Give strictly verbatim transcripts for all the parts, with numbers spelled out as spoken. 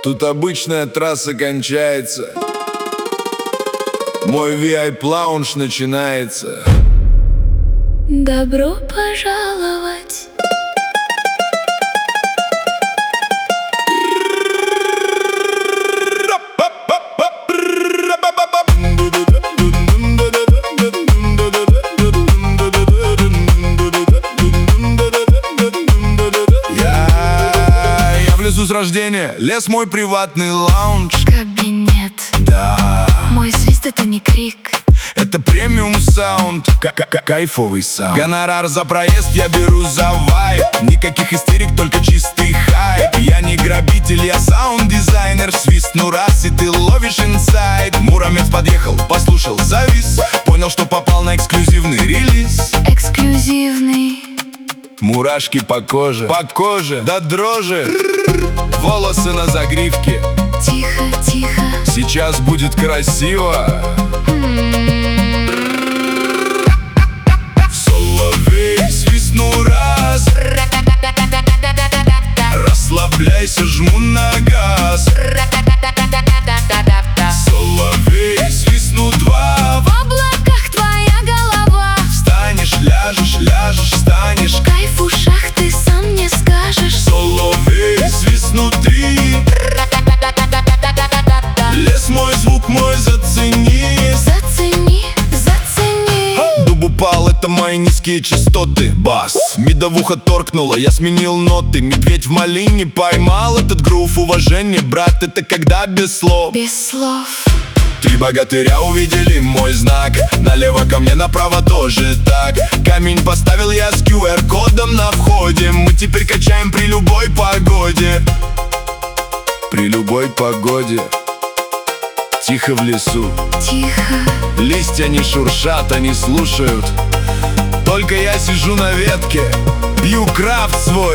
Тут обычная трасса кончается, мой ви ай пи-лаунж начинается. Добро пожаловать. С рождения, лес мой приватный лаунж. Кабинет. Да. Мой свист — это не крик. Это премиум саунд, кайфовый саунд. Гонорар за проезд я беру за вайб. Никаких истерик, только чистый хайп. Я не грабитель, я саунд-дизайнер. Свистну раз, и ты ловишь инсайд. Муромец подъехал, послушал, завис. Понял, что попал на эксклюзивный релиз. Эксклюзивный. Мурашки по коже, по коже, до дрожи. Волосы на загривке. Тихо, тихо. Сейчас будет красиво. Соловей, свистну раз. Расслабляйся, жму на газ. Соловей, свистну два. В облаках твоя голова. Встанешь, ляжешь, ляжешь, встанешь. Кайф в ушах, ты сам не скажешь. Соловей, свистну три. Лес мой, звук мой, зацени. Зацени, зацени. Дуб упал, это мои низкие частоты. Бас, медовуха торкнула, я сменил ноты. Медведь в малине поймал этот грув. Уважение, брат, это когда без слов. Без слов. Три богатыря увидели мой знак. Налево ко мне, направо тоже так. Камень поставил я с ку эр кодом на входе. Мы теперь качаем при любой погоде. При любой погоде. Тихо в лесу. Тихо. Листья не шуршат, они слушают. Только я сижу на ветке, пью крафт свой.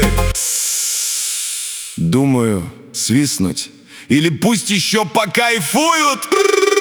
Думаю, свистнуть. Или пусть еще покайфуют.